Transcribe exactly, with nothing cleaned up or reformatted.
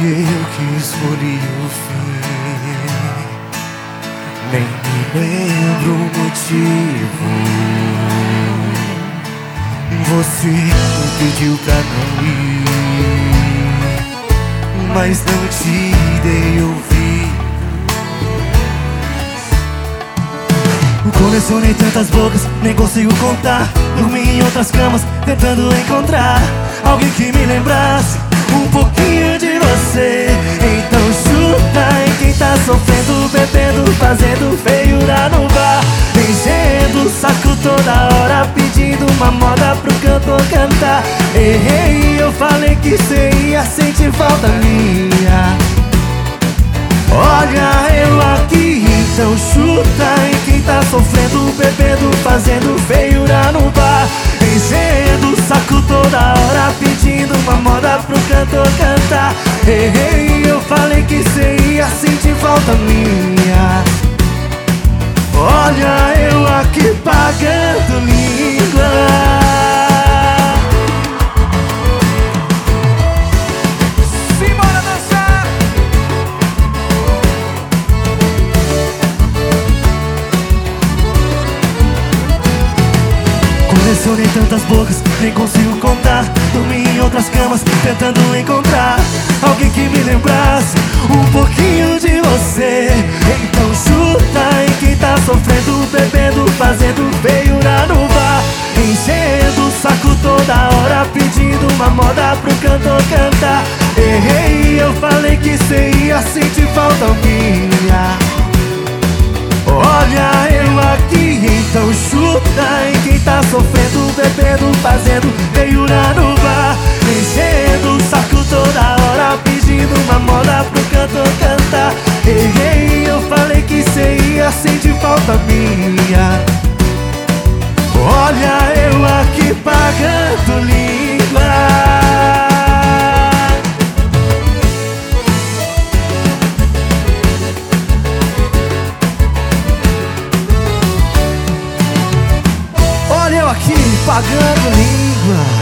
eu que escolhi o fim. Nem me lembro o motivo. Você me pediu pra não ir, mas não te dei ouvido. Colecionei tantas bocas, nem consigo contar. Dormi em outras camas, tentando encontrar alguém que me lembrasse um pouquinho de você. Então chuta em quem tá sofrendo, bebendo, fazendo feiura no bar, enchendo o saco toda hora, pedindo uma moda pro cantor cantar. Errei, eu falei que cê ia sentir falta minha. Olha eu aqui, então chuta em quem tá sofrendo, bebendo, fazendo feiura no bar, enchendo o saco toda hora, pedindo uma moda pro cantor cantar. Errei, eu falei que cê ia sentir falta minha. Olha eu aqui pagando língua. Colecionei tantas bocas, nem consigo contar. Dormi em outras camas, tentando encontrar alguém que me lembrasse um pouquinho de você. Então chuta em quem tá sofrendo, bebendo, fazendo feiura no bar, enchendo o saco toda hora, pedindo uma moda pro cantor cantar. Errei, eu falei que cê ia sentir falta minha. Olha eu aqui, então chuta em quem tá sofrendo, bebendo, fazendo feiura no bar, enchendo o saco toda hora, pedindo uma moda pro cantor cantar. Errei, eu falei que cê ia sentir falta minha. Olha eu aqui pagando língua. Olha eu aqui pagando língua.